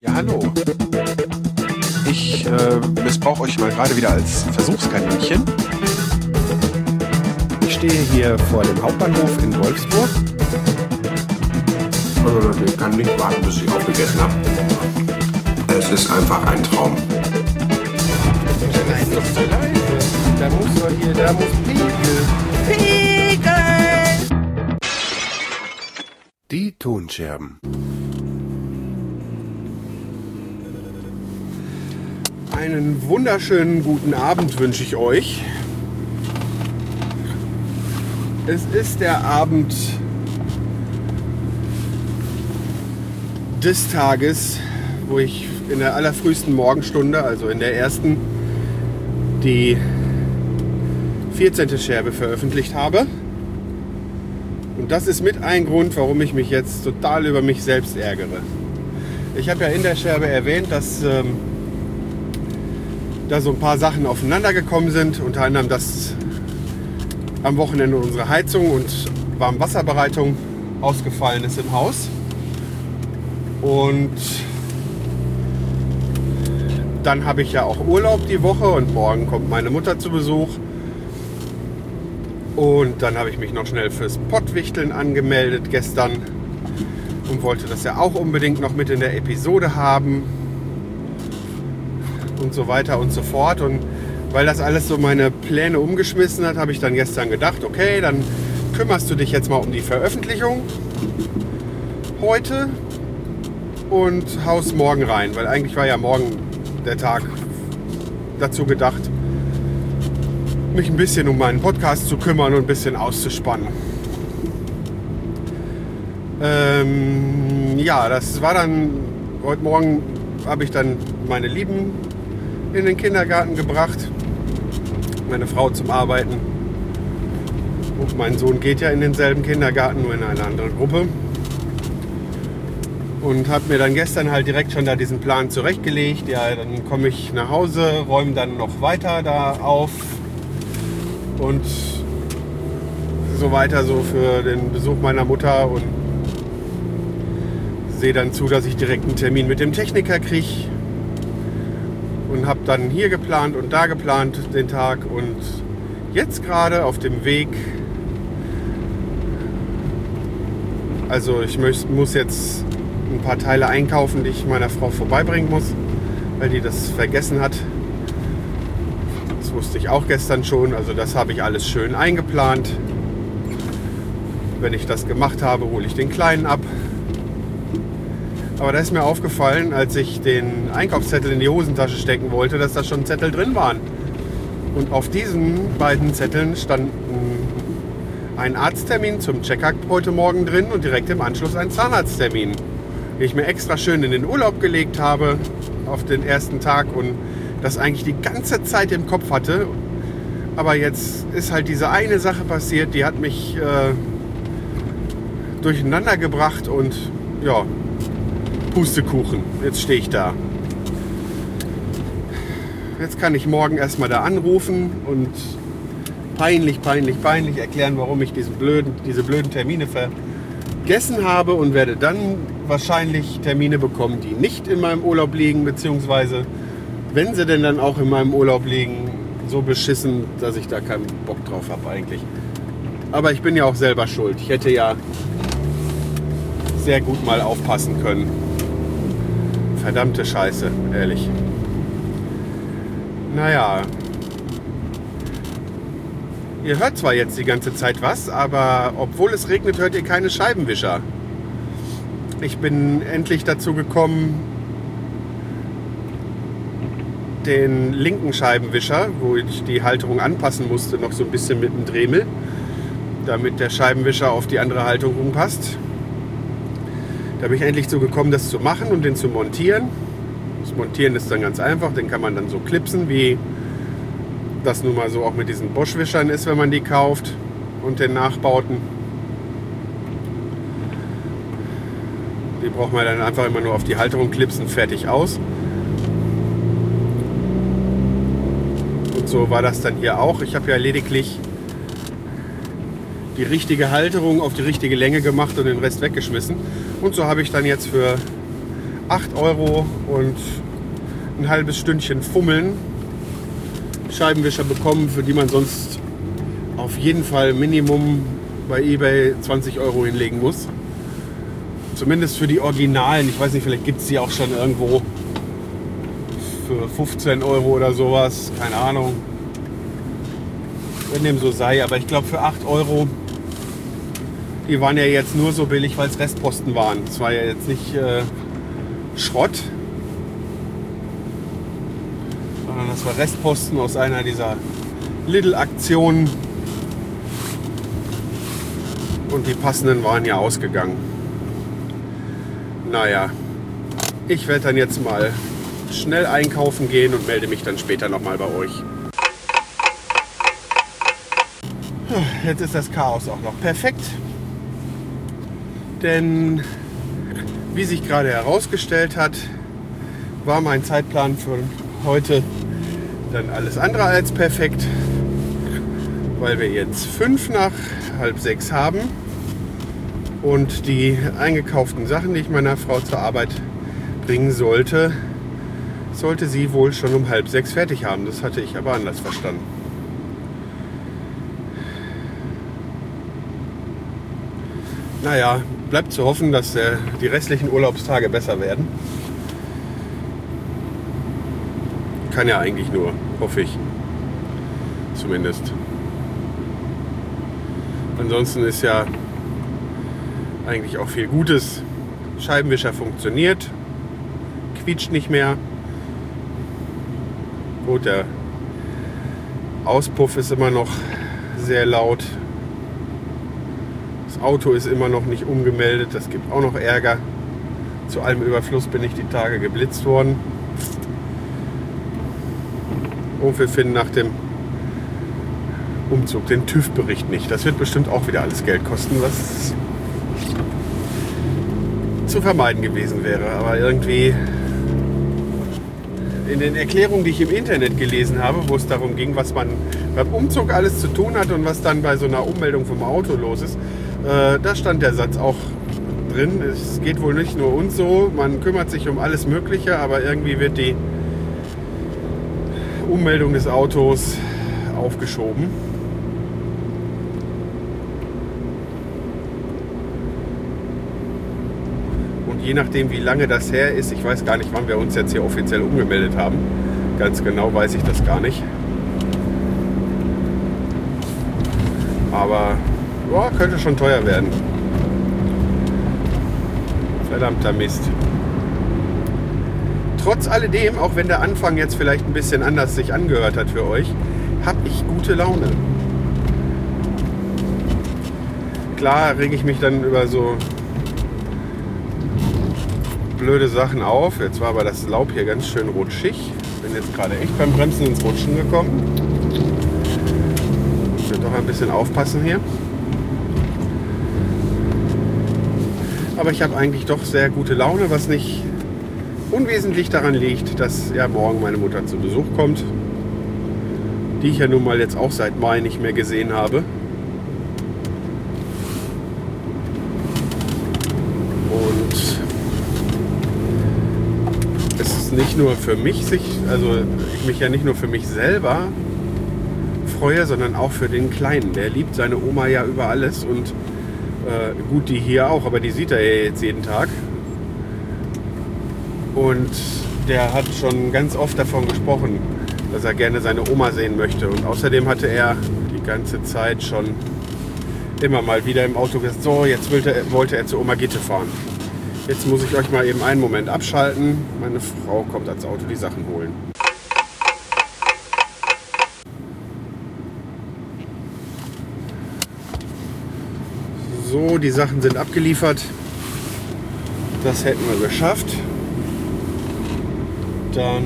Ja, hallo. Ich missbrauche euch mal gerade wieder als Versuchskaninchen. Ich stehe hier vor dem Hauptbahnhof in Wolfsburg. Ich kann nicht warten, bis ich aufgegessen habe. Es ist einfach ein Traum. Das ist doch so leise. Da muss Pegel. Die Tonscherben. Einen wunderschönen guten Abend wünsche ich euch. Es ist der Abend des Tages, wo ich in der allerfrühesten Morgenstunde, also in der ersten, die 14. Scherbe veröffentlicht habe. Und das ist mit ein Grund, warum ich mich jetzt total über mich selbst ärgere. Ich habe ja in der Scherbe erwähnt, dass da so ein paar Sachen aufeinander gekommen sind. Unter anderem, dass am Wochenende unsere Heizung und Warmwasserbereitung ausgefallen ist im Haus. Und dann habe ich ja auch Urlaub die Woche und morgen kommt meine Mutter zu Besuch. Und dann habe ich mich noch schnell fürs Pottwichteln angemeldet gestern und wollte das ja auch unbedingt noch mit in der Episode haben und so weiter und so fort. Und weil das alles so meine Pläne umgeschmissen hat, habe ich dann gestern gedacht, okay, dann kümmerst du dich jetzt mal um die Veröffentlichung heute und haust morgen rein, weil eigentlich war ja morgen der Tag dazu gedacht, mich ein bisschen um meinen Podcast zu kümmern und ein bisschen auszuspannen. Ja, das war dann, heute Morgen habe ich dann meine Lieben in den Kindergarten gebracht, meine Frau zum Arbeiten und mein Sohn geht ja in denselben Kindergarten, nur in eine andere Gruppe. Und habe mir dann gestern halt direkt schon da diesen Plan zurechtgelegt. Ja, dann komme ich nach Hause, räume dann noch weiter da auf und so weiter so für den Besuch meiner Mutter und sehe dann zu, dass ich direkt einen Termin mit dem Techniker kriege und habe dann hier geplant und da geplant den Tag und jetzt gerade auf dem Weg, also ich muss jetzt ein paar Teile einkaufen, die ich meiner Frau vorbeibringen muss, weil die das vergessen hat. Das wusste ich auch gestern schon, also das habe ich alles schön eingeplant. Wenn ich das gemacht habe, hole ich den Kleinen ab. Aber da ist mir aufgefallen, als ich den Einkaufszettel in die Hosentasche stecken wollte, dass da schon Zettel drin waren. Und auf diesen beiden Zetteln standen ein Arzttermin zum Check-up heute Morgen drin und direkt im Anschluss ein Zahnarzttermin, den ich mir extra schön in den Urlaub gelegt habe auf den ersten Tag und das eigentlich die ganze Zeit im Kopf hatte. Aber jetzt ist halt diese eine Sache passiert, die hat mich durcheinander gebracht und ja, Pustekuchen, jetzt stehe ich da. Jetzt kann ich morgen erstmal da anrufen und peinlich erklären, warum ich diese blöden Termine vergessen habe und werde dann wahrscheinlich Termine bekommen, die nicht in meinem Urlaub liegen, beziehungsweise wenn sie denn dann auch in meinem Urlaub liegen, so beschissen, dass ich da keinen Bock drauf habe eigentlich. Aber ich bin ja auch selber schuld. Ich hätte ja sehr gut mal aufpassen können. Verdammte Scheiße, ehrlich. Naja. Ihr hört zwar jetzt die ganze Zeit was, aber obwohl es regnet, hört ihr keine Scheibenwischer. Ich bin endlich dazu gekommen, den linken Scheibenwischer, wo ich die Halterung anpassen musste, noch so ein bisschen mit dem Dremel, damit der Scheibenwischer auf die andere Haltung rumpasst. Da bin ich endlich so gekommen, das zu machen und den zu montieren. Das Montieren ist dann ganz einfach, den kann man dann so klipsen, wie das nun mal so auch mit diesen Bosch-Wischern ist, wenn man die kauft und den Nachbauten. Die braucht man dann einfach immer nur auf die Halterung klipsen, fertig aus. Und so war das dann hier auch. Ich habe ja lediglich die richtige Halterung auf die richtige Länge gemacht und den Rest weggeschmissen. Und so habe ich dann jetzt für 8 € und ein halbes Stündchen fummeln Scheibenwischer bekommen, für die man sonst auf jeden Fall Minimum bei eBay 20 € hinlegen muss. Zumindest für die Originalen. Ich weiß nicht, vielleicht gibt es die auch schon irgendwo für 15 € oder sowas. Keine Ahnung. Wenn dem so sei. Aber ich glaube für 8 €, die waren ja jetzt nur so billig, weil es Restposten waren. Es war ja jetzt nicht Schrott, sondern das war Restposten aus einer dieser Lidl-Aktionen. Und die passenden waren ja ausgegangen. Naja, ich werde dann jetzt mal schnell einkaufen gehen und melde mich dann später nochmal bei euch. Jetzt ist das Chaos auch noch perfekt. Denn wie sich gerade herausgestellt hat, war mein Zeitplan für heute dann alles andere als perfekt, weil wir jetzt 5:05 haben und die eingekauften Sachen, die ich meiner Frau zur Arbeit bringen sollte sie wohl schon um 5:30 fertig haben. Das hatte ich aber anders verstanden. Naja, bleibt zu hoffen, dass die restlichen Urlaubstage besser werden. Kann ja eigentlich nur, hoffe ich. Zumindest. Ansonsten ist ja eigentlich auch viel Gutes. Scheibenwischer funktioniert, quietscht nicht mehr. Gut, der Auspuff ist immer noch sehr laut. Das Auto ist immer noch nicht umgemeldet, das gibt auch noch Ärger. Zu allem Überfluss bin ich die Tage geblitzt worden. Und wir finden nach dem Umzug den TÜV-Bericht nicht. Das wird bestimmt auch wieder alles Geld kosten, was zu vermeiden gewesen wäre. Aber irgendwie in den Erklärungen, die ich im Internet gelesen habe, wo es darum ging, was man beim Umzug alles zu tun hat und was dann bei so einer Ummeldung vom Auto los ist, da stand der Satz auch drin. Es geht wohl nicht nur uns so, man kümmert sich um alles Mögliche, aber irgendwie wird die Ummeldung des Autos aufgeschoben. Und je nachdem, wie lange das her ist, ich weiß gar nicht, wann wir uns jetzt hier offiziell umgemeldet haben. Ganz genau weiß ich das gar nicht. Aber ja, könnte schon teuer werden. Verdammter Mist. Trotz alledem, auch wenn der Anfang jetzt vielleicht ein bisschen anders sich angehört hat für euch, habe ich gute Laune. Klar rege ich mich dann über so blöde Sachen auf. Jetzt war aber das Laub hier ganz schön rutschig. Bin jetzt gerade echt beim Bremsen ins Rutschen gekommen. Ich will doch ein bisschen aufpassen hier. Aber ich habe eigentlich doch sehr gute Laune, was nicht unwesentlich daran liegt, dass ja morgen meine Mutter zu Besuch kommt, die ich ja nun mal jetzt auch seit Mai nicht mehr gesehen habe. Und es ist nicht nur für mich, also ich mich ja nicht nur für mich selber freue, sondern auch für den Kleinen. Der liebt seine Oma ja über alles und gut, die hier auch, aber die sieht er ja jetzt jeden Tag. Und der hat schon ganz oft davon gesprochen, dass er gerne seine Oma sehen möchte. Und außerdem hatte er die ganze Zeit schon immer mal wieder im Auto gesagt, so, jetzt wollte er zur Oma Gitte fahren. Jetzt muss ich euch mal eben einen Moment abschalten. Meine Frau kommt ans Auto die Sachen holen. So, die Sachen sind abgeliefert. Das hätten wir geschafft. Dann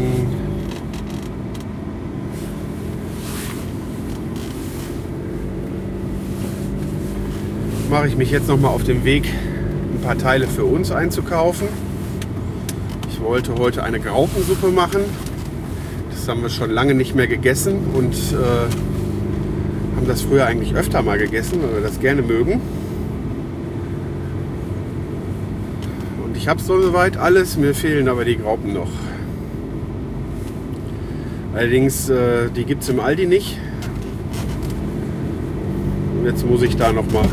mache ich mich jetzt noch mal auf den Weg, ein paar Teile für uns einzukaufen. Ich wollte heute eine Graupensuppe machen. Das haben wir schon lange nicht mehr gegessen und haben das früher eigentlich öfter mal gegessen, weil wir das gerne mögen. Und Ich habe soweit alles, mir fehlen aber die Graupen noch. Allerdings, die gibt es im Aldi nicht. Und jetzt muss ich da noch mal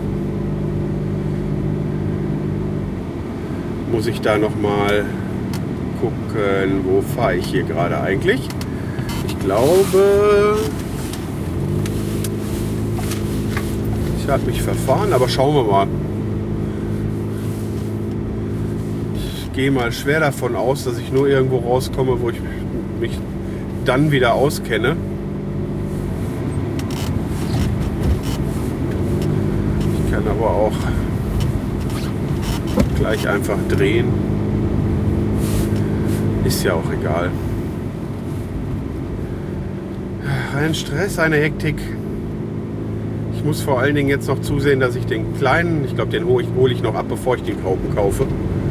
gucken, wo fahre ich hier gerade eigentlich. Ich glaube, ich habe mich verfahren, aber schauen wir mal. Ich gehe mal schwer davon aus, dass ich nur irgendwo rauskomme, wo ich mich dann wieder auskenne. Ich kann aber auch gleich einfach drehen. Ist ja auch egal. Ein Stress, eine Hektik. Ich muss vor allen Dingen jetzt noch zusehen, dass ich den kleinen, ich glaube, den hole ich noch ab, bevor ich den Graupen kaufe.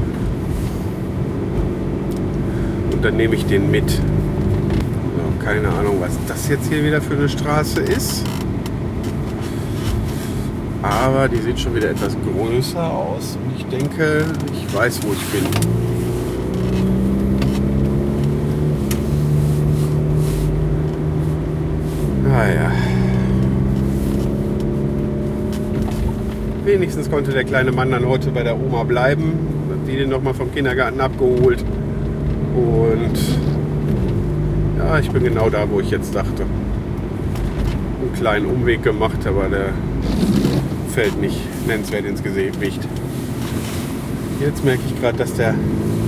Und dann nehme ich den mit. So, keine Ahnung, was das jetzt hier wieder für eine Straße ist. Aber die sieht schon wieder etwas größer aus. Und ich denke, ich weiß, wo ich bin. Naja. Wenigstens konnte der kleine Mann dann heute bei der Oma bleiben. Hat die den nochmal vom Kindergarten abgeholt. Und ja, ich bin genau da, wo ich jetzt dachte. Einen kleinen Umweg gemacht, aber der fällt nicht nennenswert ins Gewicht. Jetzt merke ich gerade, dass der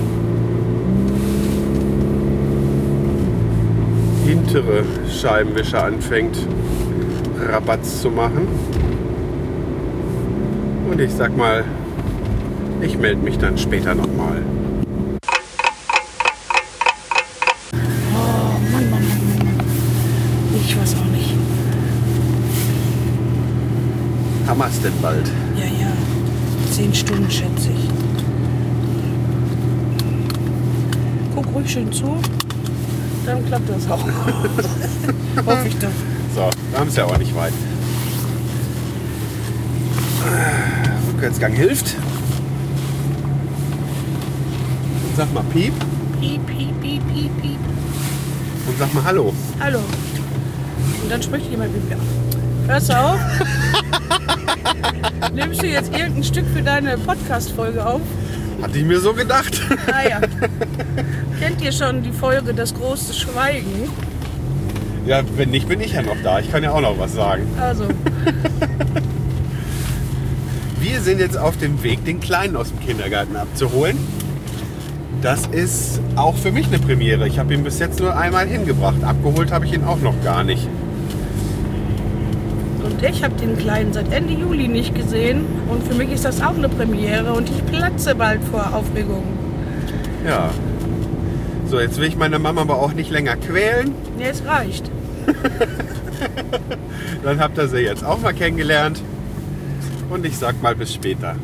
hintere Scheibenwischer anfängt Rabatz zu machen. Und ich sag mal, ich melde mich dann später nochmal. Oh Mann. Ich weiß auch nicht. Hammer's denn bald? Ja. 10 Stunden schätze ich. Guck ruhig schön zu. Dann klappt das auch. Hoffe ich doch. So, wir haben es ja auch nicht weit. Rückwärtsgang hilft. Und sag mal Piep. Piep. Und sag mal Hallo. Hallo. Und dann spricht jemand mit mir. Hörst du auf? Nimmst du jetzt irgendein Stück für deine Podcast-Folge auf? Hatte ich mir so gedacht. Naja. Kennt ihr schon die Folge Das große Schweigen? Ja, wenn nicht, bin ich ja noch da. Ich kann ja auch noch was sagen. Also, Wir sind jetzt auf dem Weg, den Kleinen aus dem Kindergarten abzuholen. Das ist auch für mich eine Premiere. Ich habe ihn bis jetzt nur einmal hingebracht. Abgeholt habe ich ihn auch noch gar nicht. und ich habe den Kleinen seit Ende Juli nicht gesehen. Und für mich ist das auch eine Premiere und ich platze bald vor Aufregung. Ja. So, jetzt will ich meine Mama aber auch nicht länger quälen. Nee, es reicht. Dann habt ihr sie jetzt auch mal kennengelernt. Und ich sag mal bis später.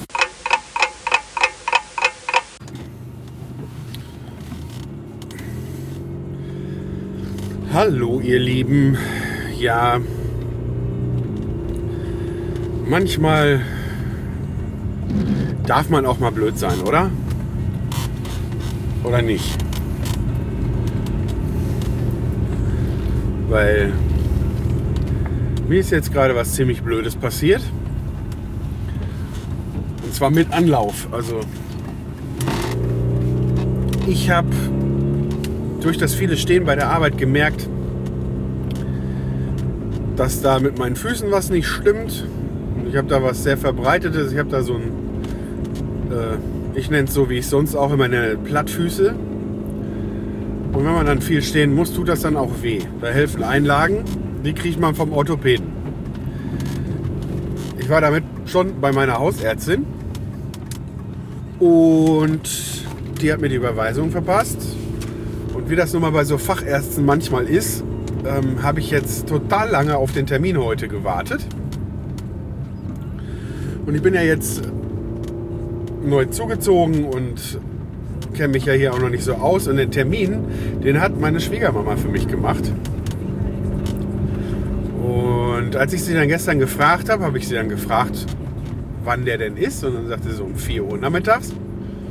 Hallo ihr Lieben. Ja, manchmal darf man auch mal blöd sein, oder? Oder nicht? Weil mir ist jetzt gerade was ziemlich Blödes passiert. Und zwar mit Anlauf. Also ich habe durch das viele Stehen bei der Arbeit gemerkt, dass da mit meinen Füßen was nicht stimmt. Ich habe da was sehr Verbreitetes. Ich habe da so ein, ich nenne es so, wie ich sonst auch immer nenne, Plattfüße. Und wenn man dann viel stehen muss, tut das dann auch weh. Da helfen Einlagen, die kriegt man vom Orthopäden. Ich war damit schon bei meiner Hausärztin und die hat mir die Überweisung verpasst. Und wie das nun mal bei so Fachärzten manchmal ist, habe ich jetzt total lange auf den Termin heute gewartet. Und ich bin ja jetzt neu zugezogen und kenne mich ja hier auch noch nicht so aus. Und den Termin, den hat meine Schwiegermama für mich gemacht. Und als ich sie dann gestern gefragt habe, habe ich sie dann gefragt, wann der denn ist. Und dann sagte sie so um 4 Uhr nachmittags.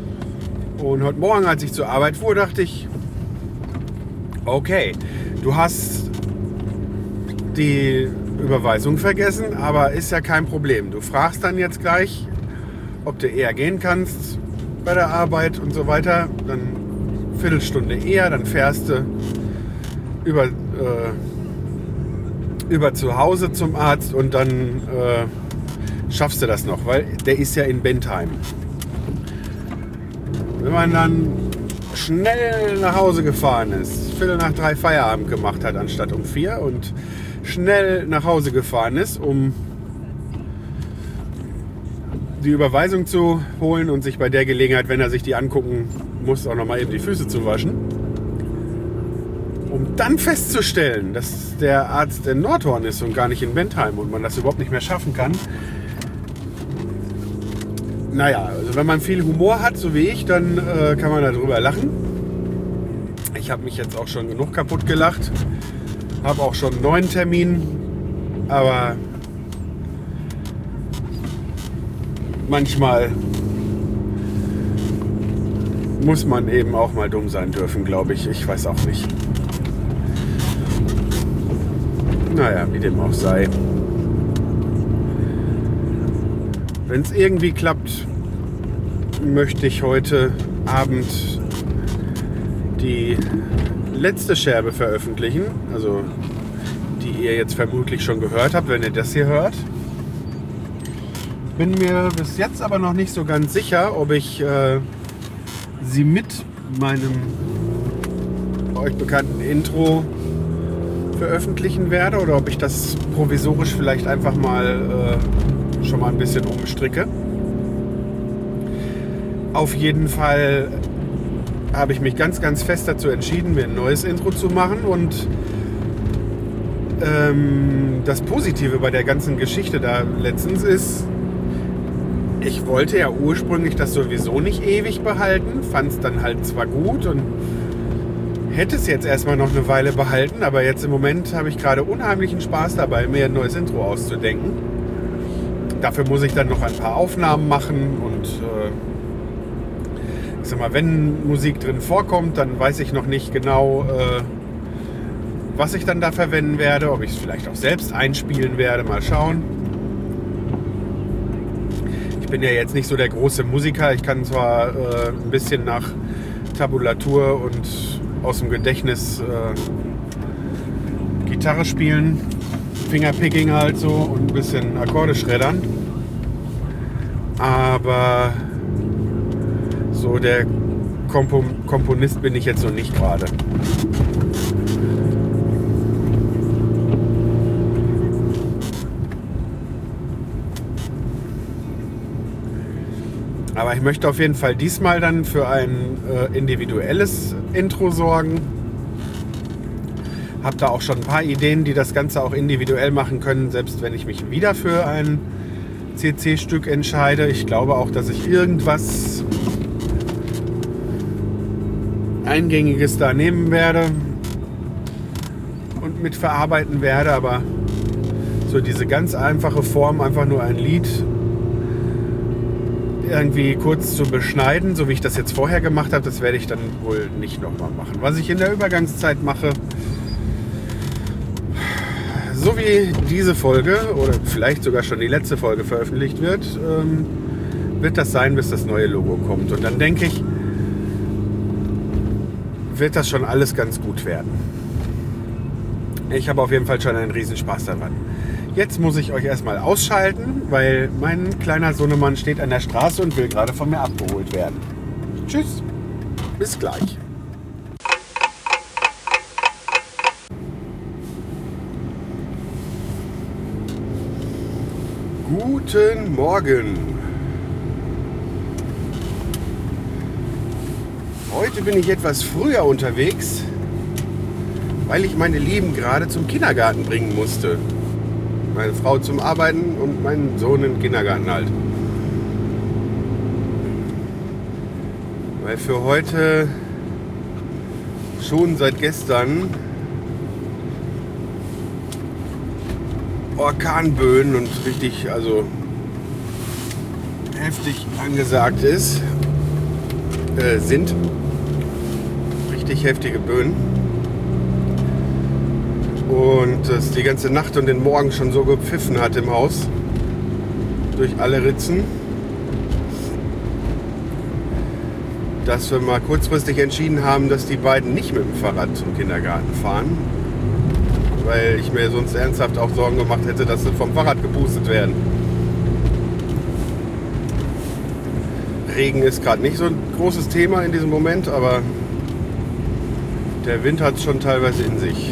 Und heute Morgen, als ich zur Arbeit fuhr, dachte ich, okay, du hast die Überweisung vergessen, aber ist ja kein Problem. Du fragst dann jetzt gleich, ob du eher gehen kannst bei der Arbeit und so weiter. Dann Viertelstunde eher, dann fährst du über zu Hause zum Arzt und dann schaffst du das noch, weil der ist ja in Bentheim. Wenn man dann schnell nach Hause gefahren ist, 2:45 Feierabend gemacht hat anstatt um 4 und schnell nach Hause gefahren ist, um die Überweisung zu holen und sich bei der Gelegenheit, wenn er sich die angucken muss, auch nochmal eben die Füße zu waschen, um dann festzustellen, dass der Arzt in Nordhorn ist und gar nicht in Bentheim und man das überhaupt nicht mehr schaffen kann. Naja, also wenn man viel Humor hat, so wie ich, dann kann man darüber lachen. Ich habe mich jetzt auch schon genug kaputt gelacht. Habe auch schon einen neuen Termin. Aber manchmal muss man eben auch mal dumm sein dürfen, glaube ich. Ich weiß auch nicht. Naja, wie dem auch sei. Wenn es irgendwie klappt, möchte ich heute Abend die letzte Scherbe veröffentlichen. Also die ihr jetzt vermutlich schon gehört habt, wenn ihr das hier hört. Bin mir bis jetzt aber noch nicht so ganz sicher, ob ich sie mit meinem euch bekannten Intro veröffentlichen werde oder ob ich das provisorisch vielleicht einfach mal schon mal ein bisschen umstricke. Auf jeden Fall habe ich mich ganz, ganz fest dazu entschieden, mir ein neues Intro zu machen und das Positive bei der ganzen Geschichte da letztens ist, ich wollte ja ursprünglich das sowieso nicht ewig behalten, fand es dann halt zwar gut und hätte es jetzt erstmal noch eine Weile behalten, aber jetzt im Moment habe ich gerade unheimlichen Spaß dabei, mir ein neues Intro auszudenken. Dafür muss ich dann noch ein paar Aufnahmen machen und ich sag mal, wenn Musik drin vorkommt, dann weiß ich noch nicht genau, was ich dann da verwenden werde, ob ich es vielleicht auch selbst einspielen werde, mal schauen. Ich bin ja jetzt nicht so der große Musiker, ich kann zwar ein bisschen nach Tabulatur und aus dem Gedächtnis Gitarre spielen, Fingerpicking halt so und ein bisschen Akkorde schreddern. Aber so der Komponist bin ich jetzt noch nicht gerade. Aber ich möchte auf jeden Fall diesmal dann für ein individuelles Intro sorgen. Habe da auch schon ein paar Ideen, die das Ganze auch individuell machen können, selbst wenn ich mich wieder für ein CC-Stück entscheide. Ich glaube auch, dass ich irgendwas Eingängiges da nehmen werde und mit verarbeiten werde, aber so diese ganz einfache Form, einfach nur ein Lied irgendwie kurz zu beschneiden, so wie ich das jetzt vorher gemacht habe, das werde ich dann wohl nicht nochmal machen. Was ich in der Übergangszeit mache, so wie diese Folge oder vielleicht sogar schon die letzte Folge veröffentlicht wird, wird das sein, bis das neue Logo kommt. Und dann denke ich, wird das schon alles ganz gut werden. Ich habe auf jeden Fall schon einen Riesenspaß daran. Jetzt muss ich euch erstmal ausschalten, weil mein kleiner Sohnemann steht an der Straße und will gerade von mir abgeholt werden. Tschüss, bis gleich. Guten Morgen. Heute bin ich etwas früher unterwegs, weil ich meine Lieben gerade zum Kindergarten bringen musste. Meine Frau zum Arbeiten und meinen Sohn in den Kindergarten halt. Weil für heute schon seit gestern Orkanböen und richtig, also heftig angesagt ist. sind. Richtig heftige Böen. Und es die ganze Nacht und den Morgen schon so gepfiffen hat im Haus. Durch alle Ritzen. Dass wir mal kurzfristig entschieden haben, dass die beiden nicht mit dem Fahrrad zum Kindergarten fahren. Weil ich mir sonst ernsthaft auch Sorgen gemacht hätte, dass sie vom Fahrrad gepustet werden. Regen ist gerade nicht so ein großes Thema in diesem Moment, aber der Wind hat es schon teilweise in sich.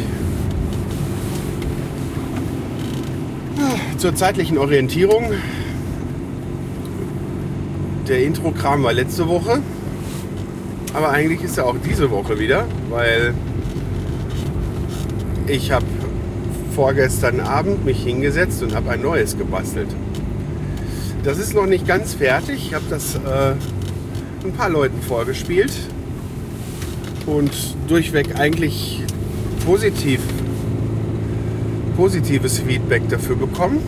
Zur zeitlichen Orientierung. Der Intro-Kram war letzte Woche. Aber eigentlich ist er auch diese Woche wieder, weil ich habe vorgestern Abend mich hingesetzt und habe ein neues gebastelt. Das ist noch nicht ganz fertig. Ich habe das ein paar Leuten vorgespielt und durchweg eigentlich positives Feedback dafür bekommen.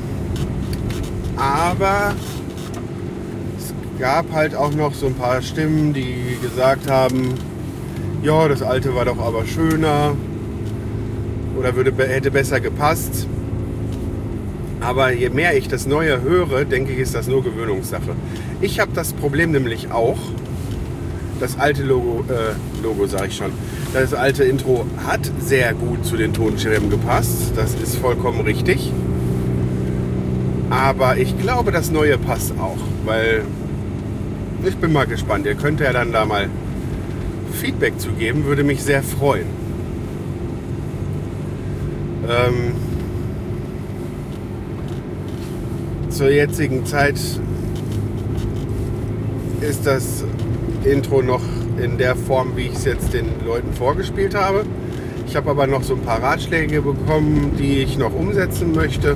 Aber es gab halt auch noch so ein paar Stimmen, die gesagt haben, ja, das alte war doch aber schöner oder hätte besser gepasst. Aber je mehr ich das Neue höre, denke ich, ist das nur Gewöhnungssache. Ich habe das Problem nämlich auch. Das alte Logo sage ich schon. Das alte Intro hat sehr gut zu den Tonschirmen gepasst. Das ist vollkommen richtig. Aber ich glaube, das Neue passt auch. Weil ich bin mal gespannt. Ihr könnt ja dann da mal Feedback zu geben. Würde mich sehr freuen. Zur jetzigen Zeit ist das Intro noch in der Form, wie ich es jetzt den Leuten vorgespielt habe. Ich habe aber noch so ein paar Ratschläge bekommen, die ich noch umsetzen möchte.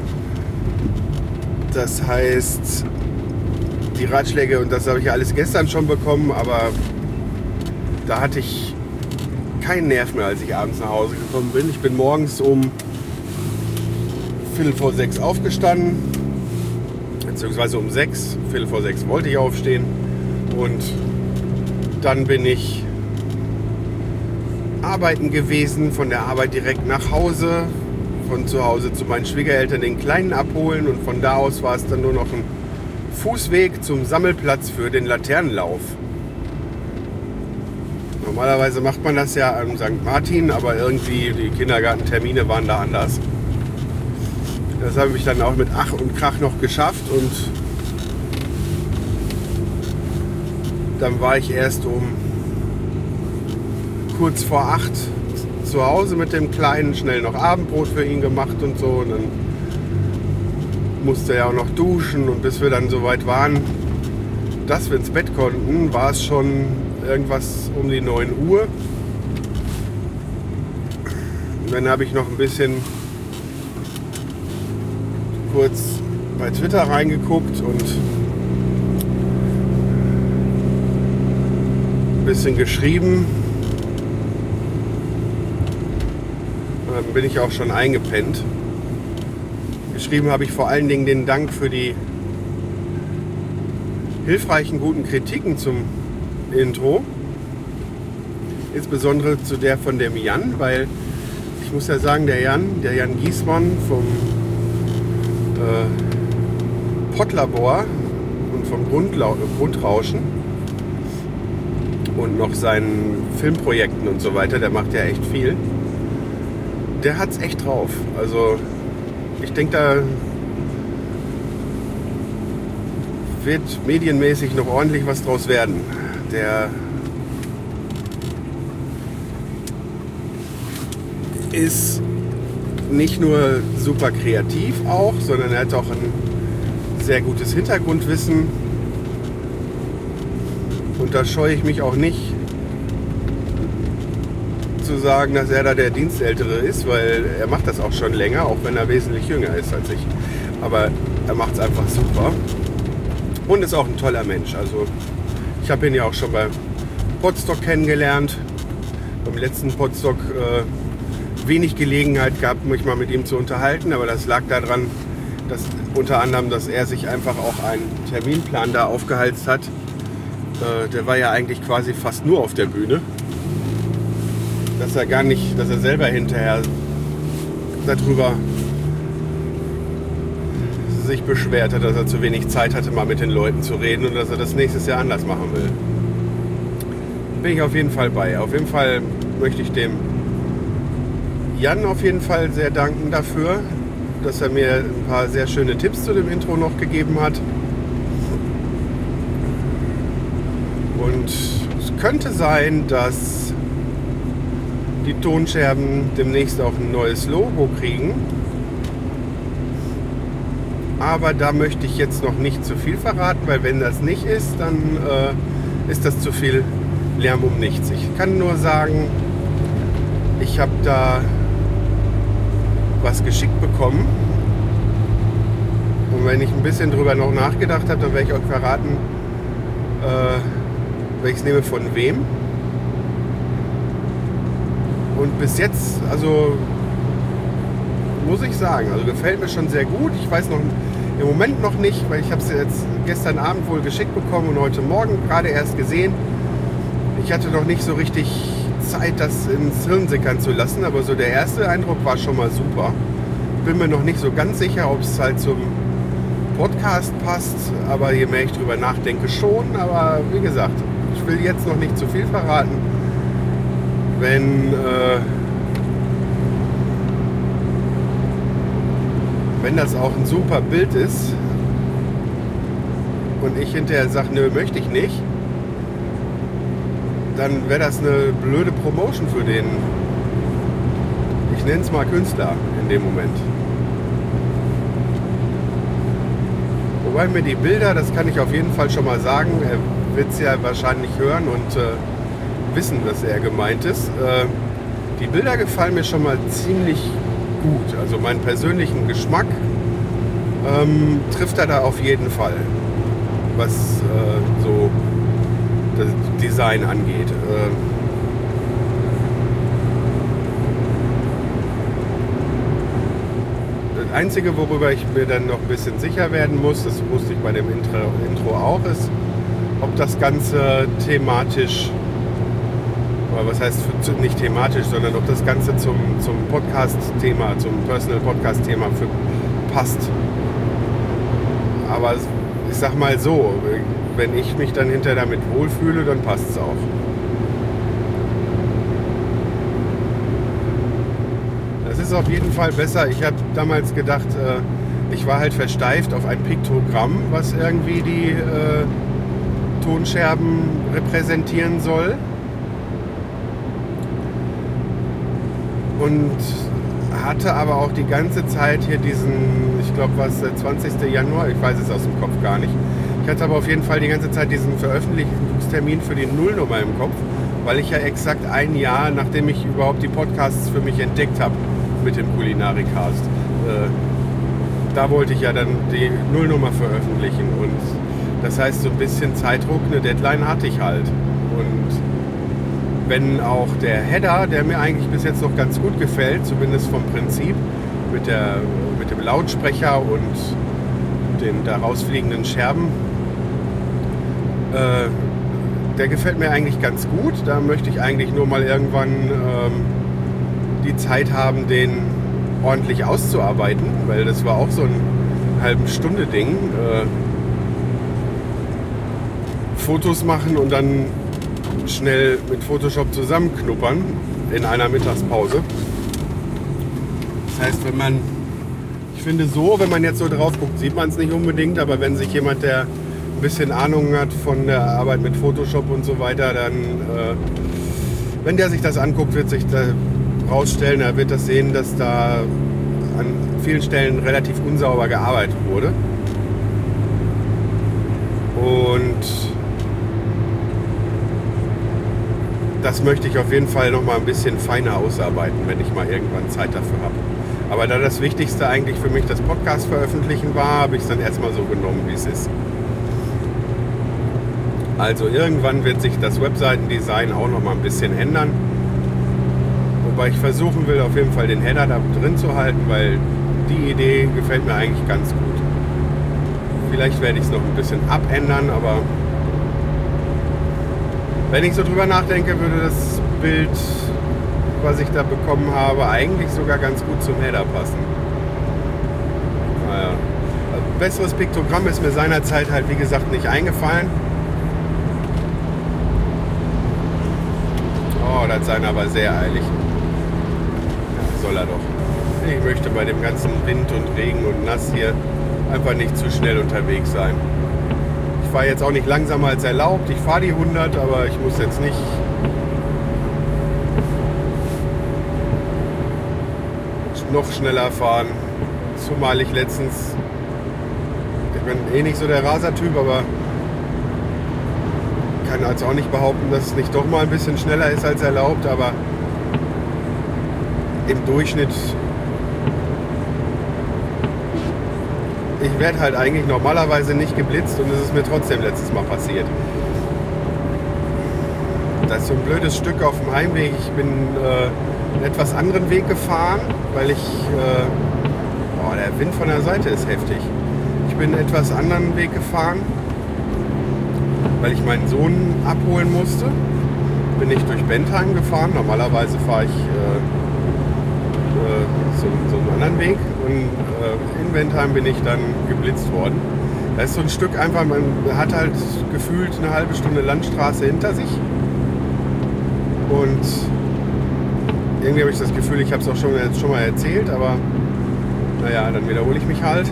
Das heißt, die Ratschläge, und das habe ich alles gestern schon bekommen, aber da hatte ich keinen Nerv mehr, als ich abends nach Hause gekommen bin. Ich bin morgens um 5:45 aufgestanden, beziehungsweise um 6. 5:45 wollte ich aufstehen und dann bin ich arbeiten gewesen, von der Arbeit direkt nach Hause, von zu Hause zu meinen Schwiegereltern den Kleinen abholen und von da aus war es dann nur noch ein Fußweg zum Sammelplatz für den Laternenlauf. Normalerweise macht man das ja am St. Martin, aber irgendwie die Kindergartentermine waren da anders. Das habe ich dann auch mit Ach und Krach noch geschafft und dann war ich erst um kurz vor 8 zu Hause mit dem Kleinen, schnell noch Abendbrot für ihn gemacht und so. Und dann musste er auch noch duschen und bis wir dann so weit waren, dass wir ins Bett konnten, war es schon irgendwas um die 9 Uhr. Und dann habe ich noch ein bisschen kurz bei Twitter reingeguckt und ein bisschen geschrieben. Und dann bin ich auch schon eingepennt. Geschrieben habe ich vor allen Dingen den Dank für die hilfreichen, guten Kritiken zum Intro. Insbesondere zu der von dem Jan, weil ich muss ja sagen, der Jan Giesmann vom Podlabor und vom Grundrauschen und noch seinen Filmprojekten und so weiter, der macht ja echt viel. Der hat's echt drauf. Also ich denke, da wird medienmäßig noch ordentlich was draus werden. Der ist nicht nur super kreativ auch, sondern er hat auch ein sehr gutes Hintergrundwissen. Und da scheue ich mich auch nicht zu sagen, dass er da der Dienstältere ist, weil er macht das auch schon länger, auch wenn er wesentlich jünger ist als ich. Aber er macht es einfach super. Und ist auch ein toller Mensch. Also ich habe ihn ja auch schon beim Podstock kennengelernt. Beim letzten Podstock wenig Gelegenheit gehabt, mich mal mit ihm zu unterhalten. Aber das lag daran, dass unter anderem, dass er sich einfach auch einen Terminplan da aufgehalst hat, Der war ja eigentlich quasi fast nur auf der Bühne. Dass er selber hinterher darüber sich beschwert hat, dass er zu wenig Zeit hatte, mal mit den Leuten zu reden und dass er das nächstes Jahr anders machen will. Bin ich auf jeden Fall bei. Auf jeden Fall möchte ich dem Jan auf jeden Fall sehr danken dafür, dass er mir ein paar sehr schöne Tipps zu dem Intro noch gegeben hat. Und es könnte sein, dass die Tonscherben demnächst auch ein neues Logo kriegen. Aber da möchte ich jetzt noch nicht zu viel verraten, weil wenn das nicht ist, dann ist das zu viel Lärm um nichts. Ich kann nur sagen, ich habe da was geschickt bekommen. Und wenn ich ein bisschen drüber noch nachgedacht habe, dann werde ich euch verraten, welches nehme von wem. Und bis jetzt, also muss ich sagen, also gefällt mir schon sehr gut. Ich weiß noch im Moment noch nicht, weil ich habe es jetzt gestern Abend wohl geschickt bekommen und heute Morgen gerade erst gesehen. Ich hatte noch nicht so richtig Zeit, das ins Hirn sickern zu lassen, aber so der erste Eindruck war schon mal super. Bin mir noch nicht so ganz sicher, ob es halt zum Podcast passt, aber je mehr ich drüber nachdenke schon. Aber wie gesagt, ich will jetzt noch nicht zu viel verraten. Wenn das auch ein super Bild ist und ich hinterher sage, nö, möchte ich nicht, dann wäre das eine blöde Promotion für den, ich nenne es mal Künstler in dem Moment. Wobei mir die Bilder, das kann ich auf jeden Fall schon mal sagen, er wird es ja wahrscheinlich hören und wissen, dass er gemeint ist. Die Bilder gefallen mir schon mal ziemlich gut. Also meinen persönlichen Geschmack trifft er da auf jeden Fall, was so das Design angeht. Das Einzige, worüber ich mir dann noch ein bisschen sicher werden muss, das wusste ich bei dem Intro auch, ist, ob das Ganze thematisch, oder was heißt nicht thematisch, sondern ob das Ganze zum Podcast-Thema, zum Personal-Podcast-Thema passt. Aber ich sag mal so, wenn ich mich dann hinterher damit wohlfühle, dann passt es auch. Das ist auf jeden Fall besser. Ich habe damals gedacht, ich war halt versteift auf ein Piktogramm, was irgendwie die Tonscherben repräsentieren soll. Und hatte aber auch die ganze Zeit hier diesen, ich glaube was, 20. Januar, ich weiß es aus dem Kopf gar nicht. Ich hatte aber auf jeden Fall die ganze Zeit diesen Veröffentlichungstermin für die Nullnummer im Kopf, weil ich ja exakt ein Jahr, nachdem ich überhaupt die Podcasts für mich entdeckt habe mit dem Kulinarikast, da wollte ich ja dann die Nullnummer veröffentlichen und das heißt so ein bisschen Zeitdruck, eine Deadline hatte ich halt. Und wenn auch der Header, der mir eigentlich bis jetzt noch ganz gut gefällt, zumindest vom Prinzip, mit dem Lautsprecher und den daraus fliegenden Scherben, der gefällt mir eigentlich ganz gut. Da möchte ich eigentlich nur mal irgendwann die Zeit haben, den ordentlich auszuarbeiten, weil das war auch so ein halben Stunde Ding. Fotos machen und dann schnell mit Photoshop zusammenknuppern in einer Mittagspause. Das heißt, ich finde so, wenn man jetzt so drauf guckt, sieht man es nicht unbedingt, aber wenn sich jemand, der ein bisschen Ahnung hat von der Arbeit mit Photoshop und so weiter, dann, wenn der sich das anguckt, wird sich da rausstellen, er wird das sehen, dass da an vielen Stellen relativ unsauber gearbeitet wurde. Und das möchte ich auf jeden Fall noch mal ein bisschen feiner ausarbeiten, wenn ich mal irgendwann Zeit dafür habe. Aber da das Wichtigste eigentlich für mich das Podcast veröffentlichen war, habe ich es dann erstmal so genommen, wie es ist. Also irgendwann wird sich das Webseitendesign auch noch mal ein bisschen ändern. Wobei ich versuchen will, auf jeden Fall den Header da drin zu halten, weil die Idee gefällt mir eigentlich ganz gut. Vielleicht werde ich es noch ein bisschen abändern, aber Wenn ich so drüber nachdenke, würde das Bild, was ich da bekommen habe, eigentlich sogar ganz gut zum Header passen. Naja. Ein besseres Piktogramm ist mir seinerzeit halt wie gesagt nicht eingefallen. Oh, das sei aber sehr eilig. Ja, soll er doch. Ich möchte bei dem ganzen Wind und Regen und Nass hier einfach nicht zu schnell unterwegs sein. Ich fahre jetzt auch nicht langsamer als erlaubt. Ich fahre die 100, aber ich muss jetzt nicht noch schneller fahren. Zumal ich letztens, ich bin eh nicht so der Rasertyp, aber kann also auch nicht behaupten, dass es nicht doch mal ein bisschen schneller ist als erlaubt, aber im Durchschnitt, ich werde halt eigentlich normalerweise nicht geblitzt und es ist mir trotzdem letztes Mal passiert. Das ist so ein blödes Stück auf dem Heimweg. Ich bin einen etwas anderen Weg gefahren, weil ich, der Wind von der Seite ist heftig. Ich bin einen etwas anderen Weg gefahren, weil ich meinen Sohn abholen musste. Bin ich durch Bentheim gefahren. Normalerweise fahre ich so einen anderen Weg. Und in Bentheim bin ich dann geblitzt worden. Da ist so ein Stück einfach, man hat halt gefühlt eine halbe Stunde Landstraße hinter sich. Und irgendwie habe ich das Gefühl, ich habe es auch schon mal erzählt, aber naja, dann wiederhole ich mich halt.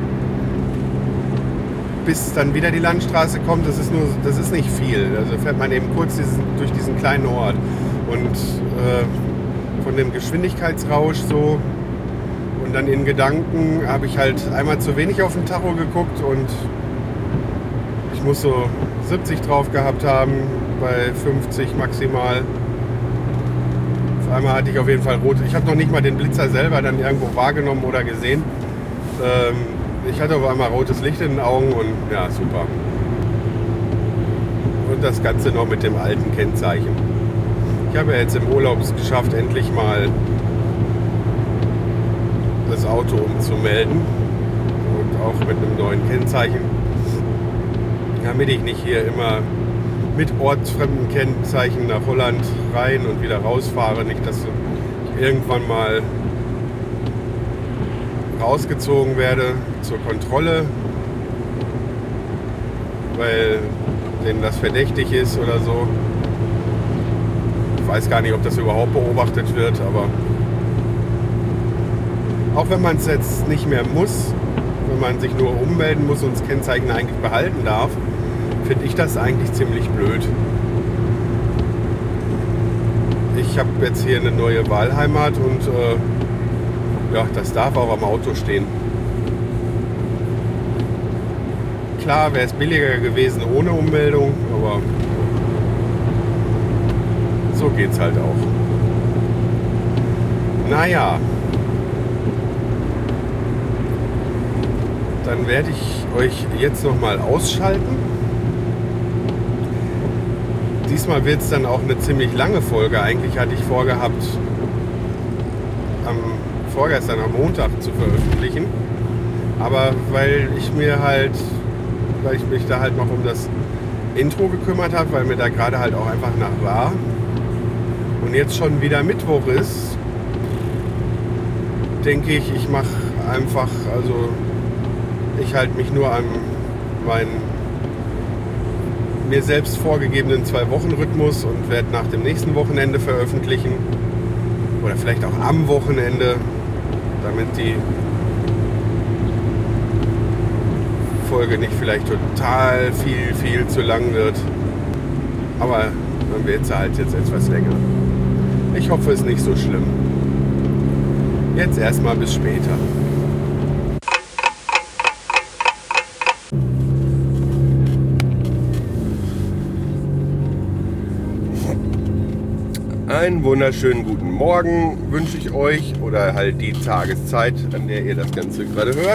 Bis dann wieder die Landstraße kommt, das ist nicht viel. Also fährt man eben kurz durch diesen kleinen Ort. Und von dem Geschwindigkeitsrausch so und dann in Gedanken habe ich halt einmal zu wenig auf den Tacho geguckt und ich muss so 70 drauf gehabt haben, bei 50 maximal. Auf einmal hatte ich auf jeden Fall rot. Ich habe noch nicht mal den Blitzer selber dann irgendwo wahrgenommen oder gesehen. Ich hatte auf einmal rotes Licht in den Augen und ja, super. Und das Ganze noch mit dem alten Kennzeichen. Ich habe ja jetzt im Urlaub es geschafft, endlich mal das Auto umzumelden. Und auch mit einem neuen Kennzeichen. Damit ich nicht hier immer mit ortsfremden Kennzeichen nach Holland rein und wieder rausfahre. Nicht, dass ich irgendwann mal rausgezogen werde zur Kontrolle, weil denen das verdächtig ist oder so. Ich weiß gar nicht, ob das überhaupt beobachtet wird, aber auch wenn man es jetzt nicht mehr muss, wenn man sich nur ummelden muss und das Kennzeichen eigentlich behalten darf, finde ich das eigentlich ziemlich blöd. Ich habe jetzt hier eine neue Wahlheimat und ja, das darf auch am Auto stehen. Klar wäre es billiger gewesen ohne Ummeldung, aber so geht's halt auch. Naja, dann werde ich euch jetzt nochmal ausschalten. Diesmal wird es dann auch eine ziemlich lange Folge. Eigentlich hatte ich vorgehabt, vorgestern am Montag zu veröffentlichen. Aber weil ich mich da halt noch um das Intro gekümmert habe, weil mir da gerade halt auch einfach nach war. Und jetzt schon wieder Mittwoch ist, denke ich, ich mache einfach, also ich halte mich nur an meinen mir selbst vorgegebenen 2-Wochen-Rhythmus und werde nach dem nächsten Wochenende veröffentlichen. Oder vielleicht auch am Wochenende, damit die Folge nicht vielleicht total viel zu lang wird. Aber dann wird sie halt jetzt etwas länger. Ich hoffe, es ist nicht so schlimm. Jetzt erstmal bis später. Einen wunderschönen guten Morgen wünsche ich euch oder halt die Tageszeit, an der ihr das Ganze gerade hört.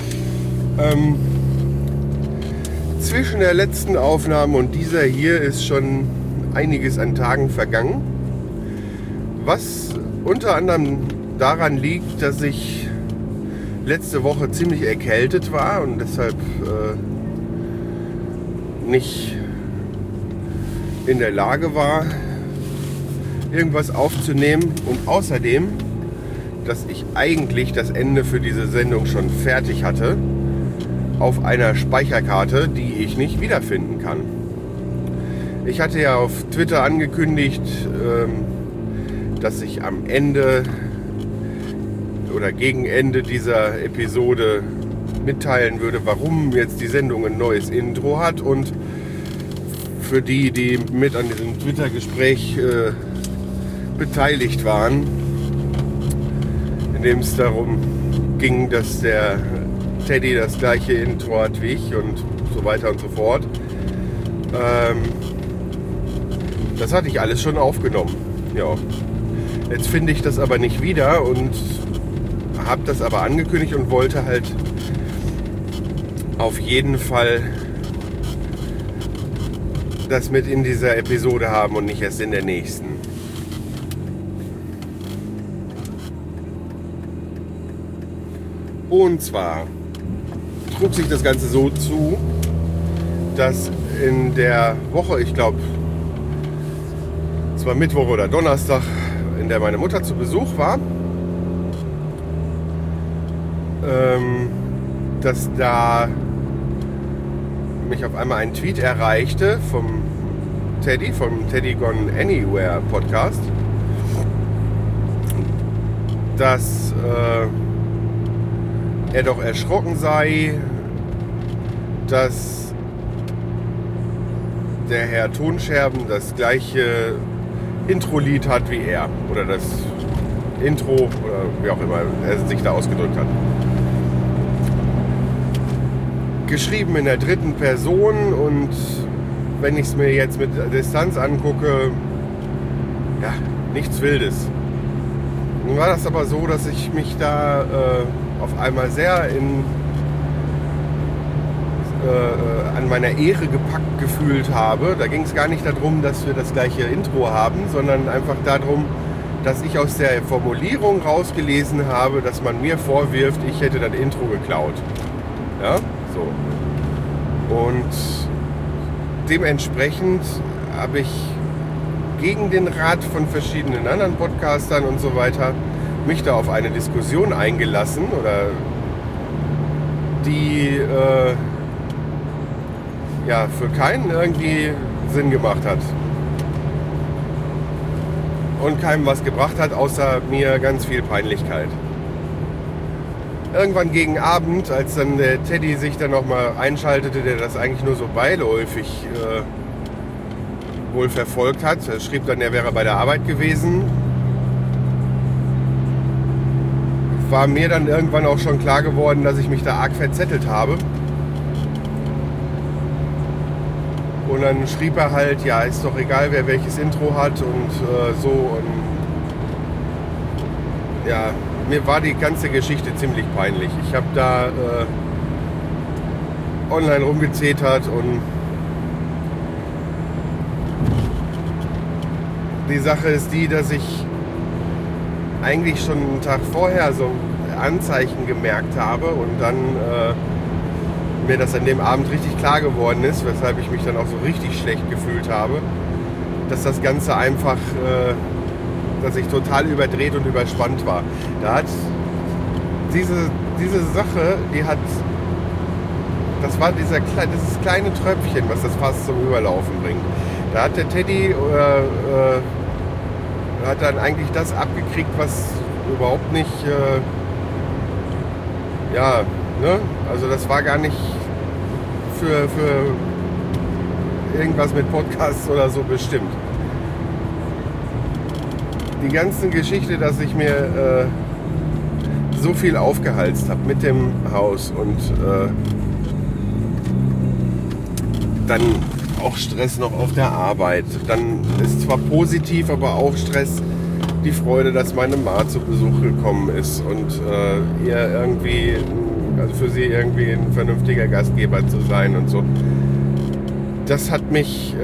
Zwischen der letzten Aufnahme und dieser hier ist schon einiges an Tagen vergangen. Was unter anderem daran liegt, dass ich letzte Woche ziemlich erkältet war und deshalb nicht in der Lage war, irgendwas aufzunehmen und außerdem, dass ich eigentlich das Ende für diese Sendung schon fertig hatte, auf einer Speicherkarte, die ich nicht wiederfinden kann. Ich hatte ja auf Twitter angekündigt, dass ich am Ende oder gegen Ende dieser Episode mitteilen würde, warum jetzt die Sendung ein neues Intro hat. Und für die, die mit an diesem Twitter-Gespräch beteiligt waren, in dem es darum ging, dass der Teddy das gleiche Intro hat wie ich und so weiter und so fort. Das hatte ich alles schon aufgenommen. Ja. Jetzt finde ich das aber nicht wieder und habe das aber angekündigt und wollte halt auf jeden Fall das mit in dieser Episode haben und nicht erst in der nächsten. Und zwar trug sich das Ganze so zu, dass in der Woche, ich glaube, es war Mittwoch oder Donnerstag, in der meine Mutter zu Besuch war, dass da mich auf einmal ein Tweet erreichte vom Teddy Gone Anywhere Podcast, dass er doch erschrocken sei, dass der Herr Tonscherben das gleiche Intro-Lied hat wie er. Oder das Intro, oder wie auch immer er sich da ausgedrückt hat. Geschrieben in der dritten Person und wenn ich es mir jetzt mit Distanz angucke, ja, nichts Wildes. Nun war das aber so, dass ich mich da auf einmal sehr an meiner Ehre gepackt gefühlt habe. Da ging es gar nicht darum, dass wir das gleiche Intro haben, sondern einfach darum, dass ich aus der Formulierung rausgelesen habe, dass man mir vorwirft, ich hätte das Intro geklaut. Ja, so. Und dementsprechend habe ich gegen den Rat von verschiedenen anderen Podcastern und so weiter mich da auf eine Diskussion eingelassen, oder die ja, für keinen irgendwie Sinn gemacht hat. Und keinem was gebracht hat, außer mir ganz viel Peinlichkeit. Irgendwann gegen Abend, als dann der Teddy sich dann nochmal einschaltete, der das eigentlich nur so beiläufig wohl verfolgt hat, er schrieb dann, er wäre bei der Arbeit gewesen, war mir dann irgendwann auch schon klar geworden, dass ich mich da arg verzettelt habe. Und dann schrieb er halt, ja, ist doch egal, wer welches Intro hat und so. Und ja, mir war die ganze Geschichte ziemlich peinlich. Ich habe da online rumgezetert und die Sache ist die, dass ich eigentlich schon einen Tag vorher so Anzeichen gemerkt habe und dann mir das an dem Abend richtig klar geworden ist, weshalb ich mich dann auch so richtig schlecht gefühlt habe, dass das Ganze einfach, dass ich total überdreht und überspannt war. Da hat diese Sache, die hat, das war dieses kleine Tröpfchen, was das Fass zum Überlaufen bringt. Da hat der Teddy hat dann eigentlich das abgekriegt, was überhaupt nicht, ja, ne? Also das war gar nicht für irgendwas mit Podcasts oder so bestimmt. Die ganze Geschichte, dass ich mir so viel aufgehalst habe mit dem Haus und dann auch Stress noch auf der Arbeit. Dann ist zwar positiv, aber auch Stress die Freude, dass meine Ma zu Besuch gekommen ist und ihr irgendwie, also für sie irgendwie ein vernünftiger Gastgeber zu sein und so. Das hat mich,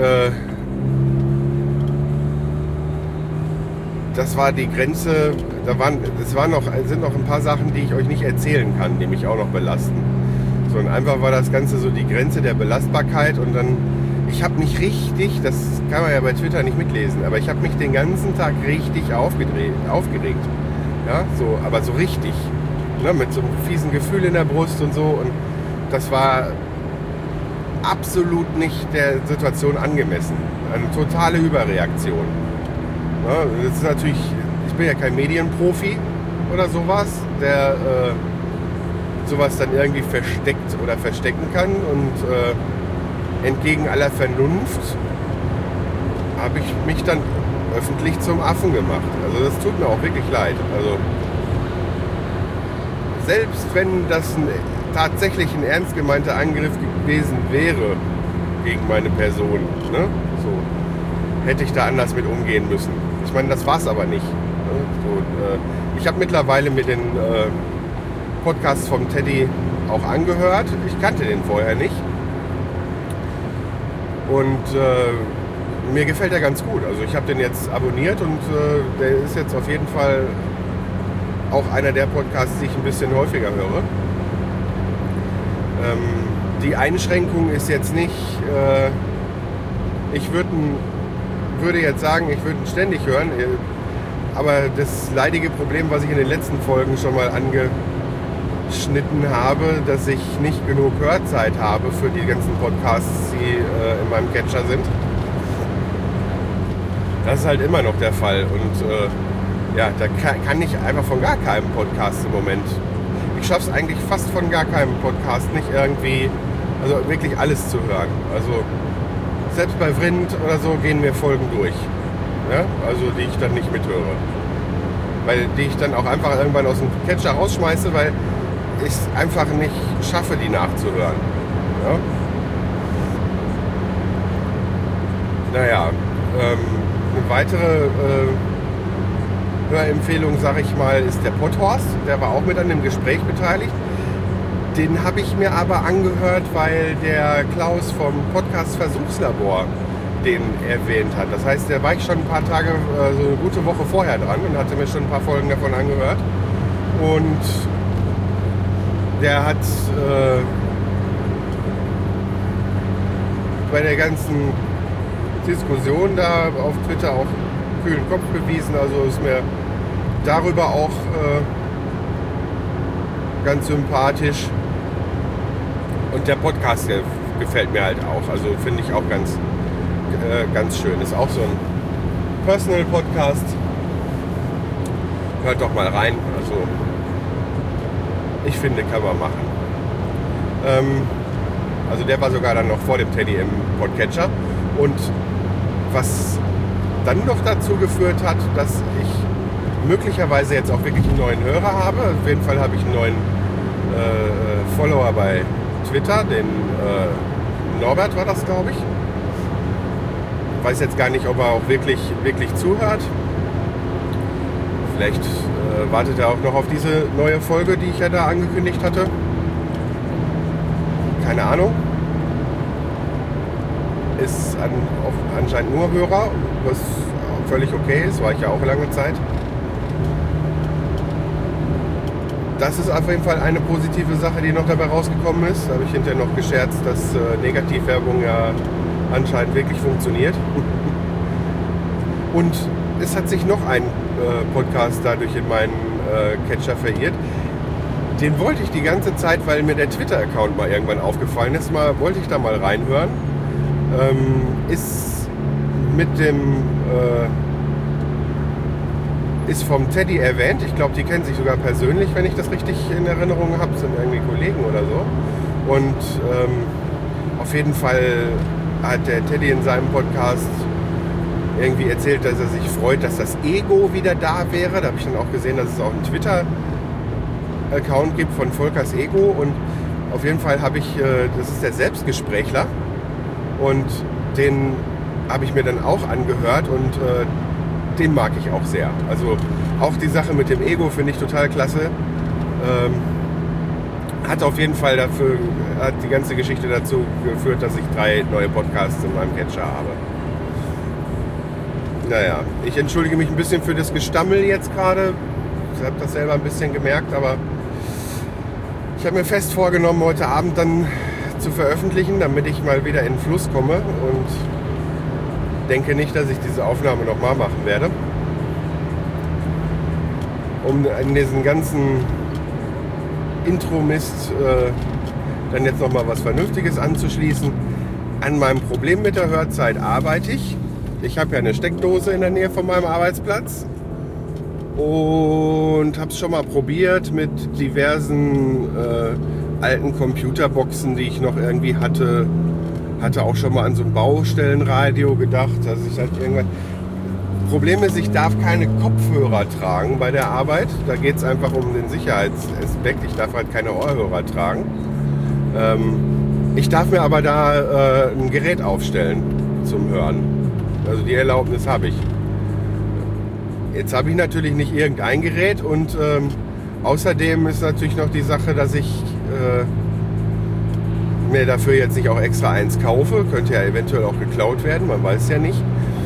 das war die Grenze, sind noch ein paar Sachen, die ich euch nicht erzählen kann, die mich auch noch belasten. So, und einfach war das Ganze so die Grenze der Belastbarkeit und dann, ich habe nicht richtig, das kann man ja bei Twitter nicht mitlesen, aber ich habe mich den ganzen Tag richtig aufgeregt. Ja, so, aber so richtig. Ne, mit so einem fiesen Gefühl in der Brust und so. Und das war absolut nicht der Situation angemessen. Eine totale Überreaktion. Ja, das ist natürlich, ich bin ja kein Medienprofi oder sowas, der sowas dann irgendwie versteckt oder verstecken kann. Und entgegen aller Vernunft habe ich mich dann öffentlich zum Affen gemacht. Also das tut mir auch wirklich leid. Also selbst wenn das tatsächlich ein ernst gemeinter Angriff gewesen wäre gegen meine Person, ne? So, hätte ich da anders mit umgehen müssen. Ich meine, das war es aber nicht. Ne? So, ich habe mittlerweile mit den Podcasts vom Teddy auch angehört. Ich kannte den vorher nicht. Und mir gefällt er ganz gut. Also ich habe den jetzt abonniert und der ist jetzt auf jeden Fall auch einer der Podcasts, die ich ein bisschen häufiger höre. Die Einschränkung ist jetzt nicht, ich würde jetzt sagen, ich würde ihn ständig hören, aber das leidige Problem, was ich in den letzten Folgen schon mal angeschnitten habe, dass ich nicht genug Hörzeit habe für die ganzen Podcasts, die in meinem Catcher sind. Das ist halt immer noch der Fall und ja, da kann ich einfach von gar keinem Podcast im Moment. Ich schaffe es eigentlich fast von gar keinem Podcast nicht irgendwie, also wirklich alles zu hören. Also selbst bei Vrind oder so gehen mir Folgen durch, ja? Also die ich dann nicht mithöre. Weil die ich dann auch einfach irgendwann aus dem Catcher rausschmeiße, weil ich es einfach nicht schaffe, die nachzuhören. Ja? Naja, eine weitere Hörempfehlung, sag ich mal, ist der Podhorst. Der war auch mit an dem Gespräch beteiligt. Den habe ich mir aber angehört, weil der Klaus vom Podcast Versuchslabor den erwähnt hat. Das heißt, da war ich schon ein paar Tage, so eine gute Woche vorher dran und hatte mir schon ein paar Folgen davon angehört. Und der hat bei der ganzen Diskussion da auf Twitter auch kühlen Kopf bewiesen. Also ist mir darüber auch ganz sympathisch. Und der Podcast gefällt mir halt auch. Also finde ich auch ganz schön. Ist auch so ein Personal-Podcast. Hört doch mal rein. Also ich finde, kann man machen. Also der war sogar dann noch vor dem Teddy im Podcatcher. Und was dann noch dazu geführt hat, dass ich möglicherweise jetzt auch wirklich einen neuen Hörer habe. Auf jeden Fall habe ich einen neuen Follower bei Twitter, den Norbert war das, glaube ich. Weiß jetzt gar nicht, ob er auch wirklich zuhört. Vielleicht wartet er auch noch auf diese neue Folge, die ich ja da angekündigt hatte. Keine Ahnung. Ist anscheinend nur Hörer, was völlig okay ist, war ich ja auch lange Zeit. Das ist auf jeden Fall eine positive Sache, die noch dabei rausgekommen ist. Da habe ich hinterher noch gescherzt, dass Negativwerbung ja anscheinend wirklich funktioniert. Und es hat sich noch ein Podcast dadurch in meinen Catcher verirrt. Den wollte ich die ganze Zeit, weil mir der Twitter-Account mal irgendwann aufgefallen ist, wollte ich da mal reinhören. Ist mit dem ist vom Teddy erwähnt. Ich glaube, die kennen sich sogar persönlich, wenn ich das richtig in Erinnerung habe. Sind irgendwie Kollegen oder so. Und auf jeden Fall hat der Teddy in seinem Podcast irgendwie erzählt, dass er sich freut, dass das Ego wieder da wäre. Da habe ich dann auch gesehen, dass es auch einen Twitter-Account gibt von Volkers Ego. Und auf jeden Fall habe ich, das ist der Selbstgesprächler. Und den habe ich mir dann auch angehört und den mag ich auch sehr. Also auch die Sache mit dem Ego finde ich total klasse. Hat auf jeden Fall hat die ganze Geschichte dazu geführt, dass ich 3 neue Podcasts in meinem Catcher habe. Naja, ich entschuldige mich ein bisschen für das Gestammel jetzt gerade. Ich habe das selber ein bisschen gemerkt, aber ich habe mir fest vorgenommen, heute Abend dann zu veröffentlichen, damit ich mal wieder in den Fluss komme und denke nicht, dass ich diese Aufnahme nochmal machen werde. Um in diesen ganzen Intro-Mist dann jetzt nochmal was Vernünftiges anzuschließen. An meinem Problem mit der Hörzeit arbeite ich. Ich habe ja eine Steckdose in der Nähe von meinem Arbeitsplatz und habe es schon mal probiert mit diversen alten Computerboxen, die ich noch irgendwie hatte. Hatte auch schon mal an so ein Baustellenradio gedacht, dass ich halt irgendwann... Problem ist, ich darf keine Kopfhörer tragen bei der Arbeit. Da geht es einfach um den Sicherheitsaspekt. Ich darf halt keine Ohrhörer tragen. Ich darf mir aber da ein Gerät aufstellen zum Hören. Also die Erlaubnis habe ich. Jetzt habe ich natürlich nicht irgendein Gerät und außerdem ist natürlich noch die Sache, dass ich mir dafür jetzt nicht auch extra eins kaufe. Könnte ja eventuell auch geklaut werden, man weiß ja nicht.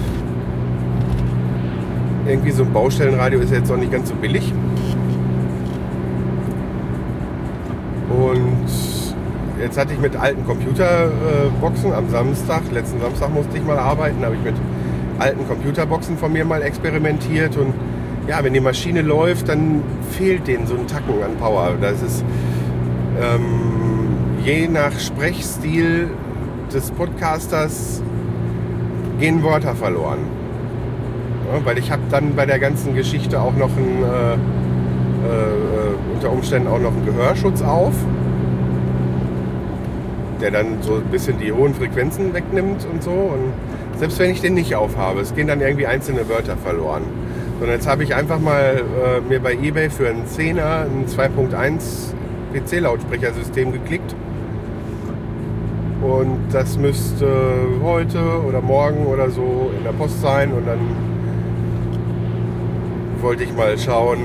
Irgendwie so ein Baustellenradio ist jetzt auch nicht ganz so billig. Und jetzt hatte ich mit alten Computerboxen am Samstag, letzten Samstag musste ich mal arbeiten, habe ich mit alten Computerboxen von mir mal experimentiert. Und ja, wenn die Maschine läuft, dann fehlt denen so ein Tacken an Power. Das ist je nach Sprechstil des Podcasters gehen Wörter verloren. Ja, weil ich habe dann bei der ganzen Geschichte auch noch unter Umständen auch noch einen Gehörschutz auf, der dann so ein bisschen die hohen Frequenzen wegnimmt und so. Und selbst wenn ich den nicht aufhabe, es gehen dann irgendwie einzelne Wörter verloren. Und jetzt habe ich einfach mal mir bei eBay für einen 10er ein 2.1 PC-Lautsprechersystem geklickt. Und das müsste heute oder morgen oder so in der Post sein. Und dann wollte ich mal schauen,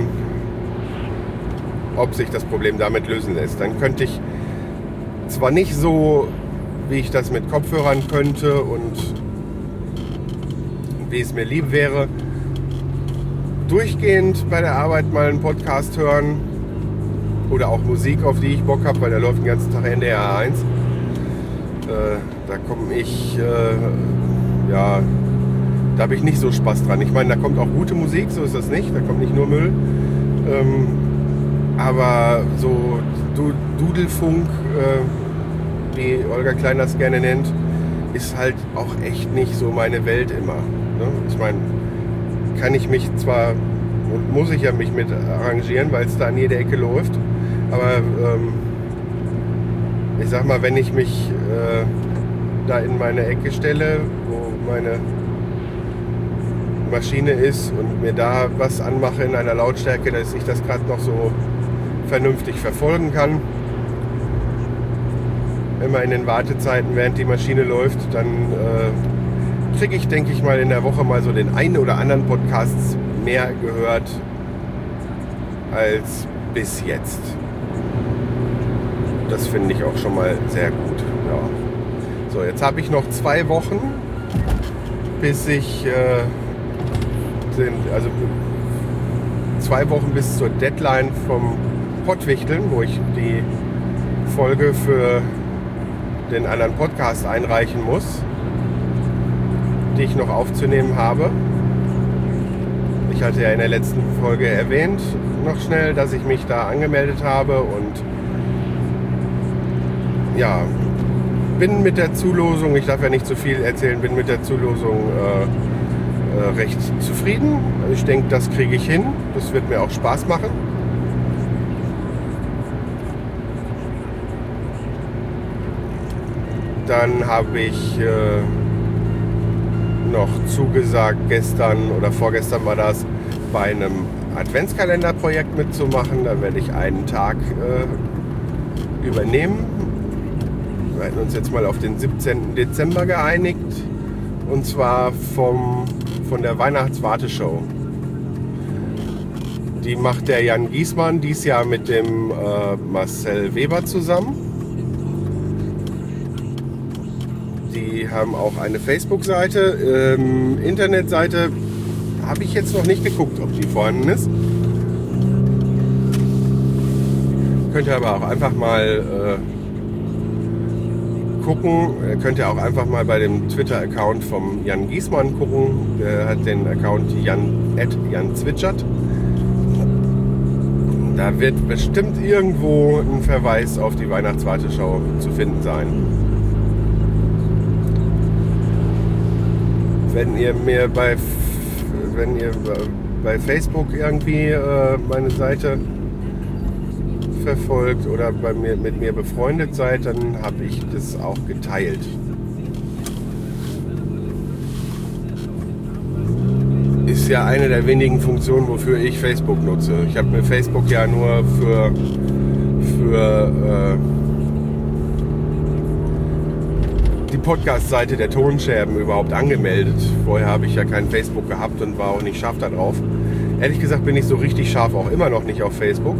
ob sich das Problem damit lösen lässt. Dann könnte ich zwar nicht so, wie ich das mit Kopfhörern könnte und wie es mir lieb wäre, durchgehend bei der Arbeit mal einen Podcast hören oder auch Musik, auf die ich Bock habe, weil da läuft den ganzen Tag NDR 1. Da komme ich, da habe ich nicht so Spaß dran. Ich meine, da kommt auch gute Musik, so ist das nicht, da kommt nicht nur Müll. Aber so Dudelfunk, wie Olga Klein das gerne nennt, ist halt auch echt nicht so meine Welt immer. Ne? Ich meine, kann ich mich zwar und muss ich ja mich mit arrangieren, weil es da an jeder Ecke läuft, aber ich sag mal, wenn ich mich da in meine Ecke stelle, wo meine Maschine ist und mir da was anmache in einer Lautstärke, dass ich das gerade noch so vernünftig verfolgen kann, immer in den Wartezeiten, während die Maschine läuft, dann kriege ich, denke ich mal, in der Woche mal so den einen oder anderen Podcast mehr gehört als bis jetzt. Das finde ich auch schon mal sehr gut. Ja. So, jetzt habe ich noch 2 Wochen, bis ich 2 Wochen bis zur Deadline vom Pottwichteln, wo ich die Folge für den anderen Podcast einreichen muss, die ich noch aufzunehmen habe. Ich hatte ja in der letzten Folge erwähnt, noch schnell, dass ich mich da angemeldet habe und ja, bin mit der Zulosung, ich darf ja nicht zu viel erzählen, bin mit der Zulosung recht zufrieden. Ich denke, das kriege ich hin. Das wird mir auch Spaß machen. Dann habe ich noch zugesagt, gestern oder vorgestern war das, bei einem Adventskalenderprojekt mitzumachen. Da werde ich einen Tag übernehmen. Wir hatten uns jetzt mal auf den 17. Dezember geeinigt. Und zwar von der Weihnachtswarteshow. Die macht der Jan Giesmann dieses Jahr mit dem Marcel Weber zusammen. Die haben auch eine Facebook-Seite. Internetseite habe ich jetzt noch nicht geguckt, ob die vorhanden ist. Könnt ihr aber auch einfach mal gucken. Ihr könnt ja auch einfach mal bei dem Twitter-Account vom Jan Giesmann gucken. Der hat den Account Jan Zwitschert. Da wird bestimmt irgendwo ein Verweis auf die Weihnachtswarteschau zu finden sein. Wenn ihr bei Facebook irgendwie meine Seite verfolgt oder mit mir befreundet seid, dann habe ich das auch geteilt. Ist ja eine der wenigen Funktionen, wofür ich Facebook nutze. Ich habe mir Facebook ja nur für die Podcast-Seite der Tonscherben überhaupt angemeldet. Vorher habe ich ja kein Facebook gehabt und war auch nicht scharf da drauf. Ehrlich gesagt bin ich so richtig scharf auch immer noch nicht auf Facebook.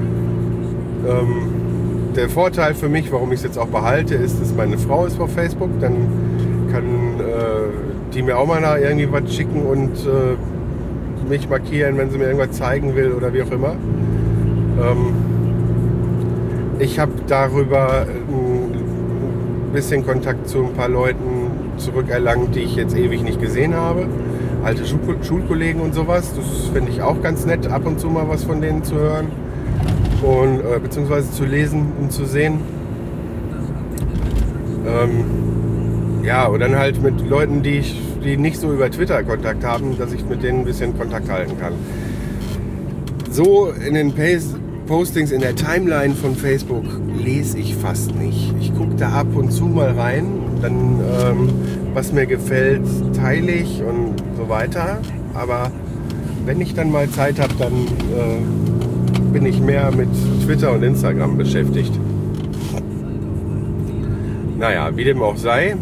Der Vorteil für mich, warum ich es jetzt auch behalte, ist, dass meine Frau ist auf Facebook. Dann kann die mir auch mal da irgendwie was schicken und mich markieren, wenn sie mir irgendwas zeigen will oder wie auch immer. Ich habe darüber ein bisschen Kontakt zu ein paar Leuten zurückerlangt, die ich jetzt ewig nicht gesehen habe. Alte Schulkollegen und sowas. Das finde ich auch ganz nett, ab und zu mal was von denen zu hören und beziehungsweise zu lesen und zu sehen. Ja, und dann halt mit Leuten, die nicht so über Twitter Kontakt haben, dass ich mit denen ein bisschen Kontakt halten kann. So in den Postings in der Timeline von Facebook lese ich fast nicht. Ich gucke da ab und zu mal rein, dann was mir gefällt, teile ich und so weiter. Aber wenn ich dann mal Zeit habe, dann bin ich mehr mit Twitter und Instagram beschäftigt. Naja, wie dem auch sei.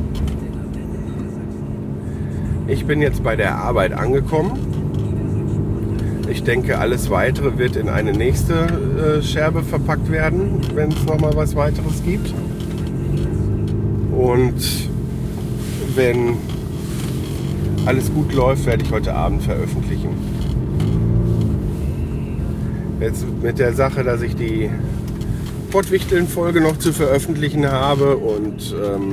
Ich bin jetzt bei der Arbeit angekommen. Ich denke, alles Weitere wird in eine nächste Scherbe verpackt werden, wenn es nochmal was weiteres gibt. Und wenn alles gut läuft, werde ich heute Abend veröffentlichen. Jetzt mit der Sache, dass ich die Pottwichteln-Folge noch zu veröffentlichen habe und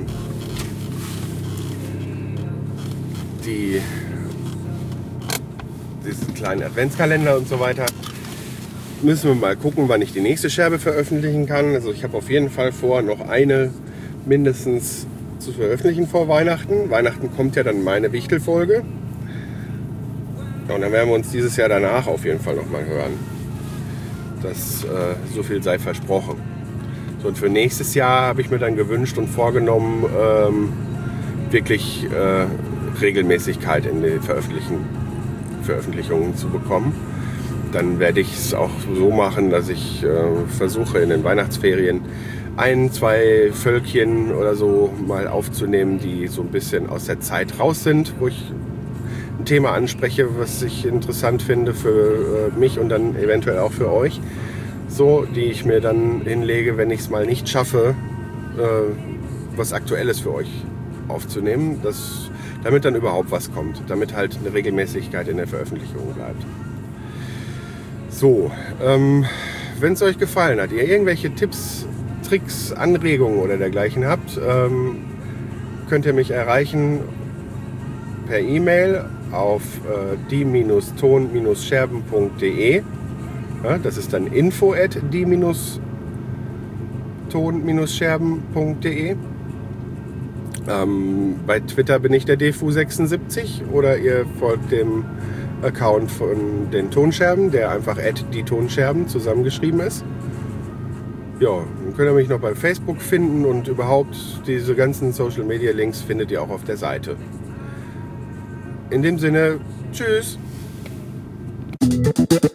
diesen kleinen Adventskalender und so weiter, müssen wir mal gucken, wann ich die nächste Scherbe veröffentlichen kann. Also ich habe auf jeden Fall vor, noch eine mindestens zu veröffentlichen vor Weihnachten. Weihnachten kommt ja dann meine Wichtelfolge. Und dann werden wir uns dieses Jahr danach auf jeden Fall nochmal hören. So viel sei versprochen. So, und für nächstes Jahr habe ich mir dann gewünscht und vorgenommen, wirklich Regelmäßigkeit in den Veröffentlichungen zu bekommen. Dann werde ich es auch so machen, dass ich versuche, in den Weihnachtsferien 1-2 Völkchen oder so mal aufzunehmen, die so ein bisschen aus der Zeit raus sind, wo ich ein Thema anspreche, was ich interessant finde für mich und dann eventuell auch für euch. So, die ich mir dann hinlege, wenn ich es mal nicht schaffe, was Aktuelles für euch aufzunehmen, damit dann überhaupt was kommt, damit halt eine Regelmäßigkeit in der Veröffentlichung bleibt. So, wenn es euch gefallen hat, ihr irgendwelche Tipps, Tricks, Anregungen oder dergleichen habt, könnt ihr mich erreichen per E-Mail auf die-ton-scherben.de. Ja, das ist dann info@die-ton-scherben.de. Bei Twitter bin ich der DFU76 oder ihr folgt dem Account von den Tonscherben, der einfach @die-tonscherben zusammengeschrieben ist. Ja, dann könnt ihr mich noch bei Facebook finden und überhaupt diese ganzen Social Media Links findet ihr auch auf der Seite. In dem Sinne, tschüss!